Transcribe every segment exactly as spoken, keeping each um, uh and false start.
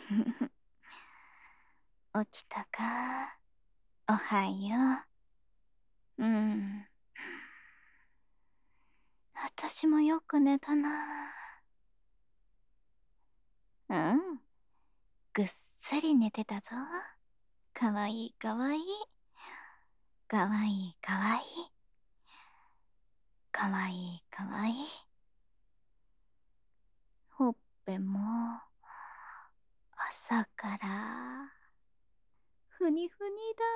起きたか？おはよう。うん。私もよく寝たな。うん。ぐっすり寝てたぞ。かわいいかわいい。かわいいかわいい。かわいいかわいい。ほっぺも朝からふにふに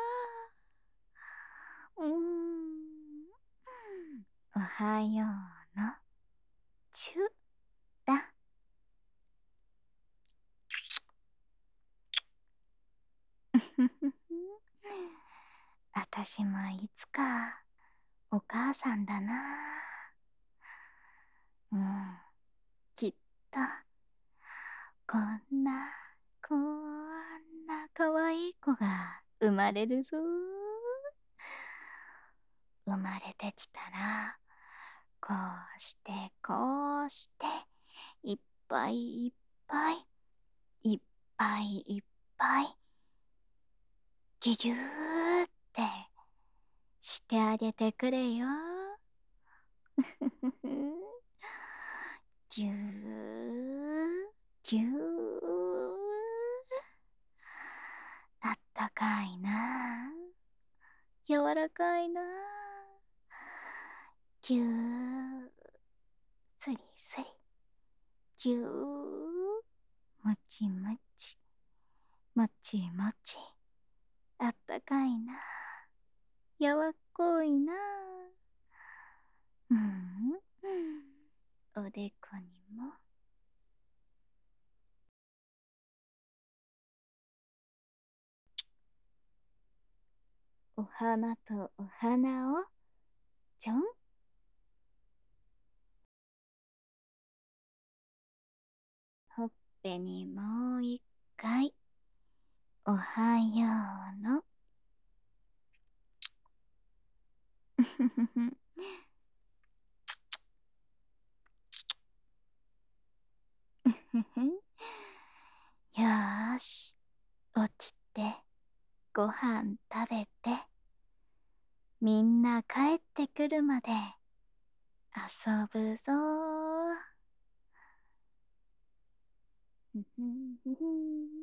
だ。うーん。おはようのチュだ。あたしもいつかお母さんだな。うん、きっとこんなこんなかわいい子が生まれるぞ。生まれてきたらこうしてこうしていっぱいいっぱいいっぱいいっぱいぎゅぎゅーってしてあげてくれよ。ぎゅーぎゅー、あったかいな、柔らかいな、ぎゅー、すりすり、ぎゅー、もちもち、もちもち、あったかいな、やわっこいな。うん、おでこにも。お花とお花をちょん。ほっぺにもう一回おはようの。ふふふ。ふふ。よーし、起きてご飯食べて、みんな帰ってくるまで遊ぶぞー。ふふふふ。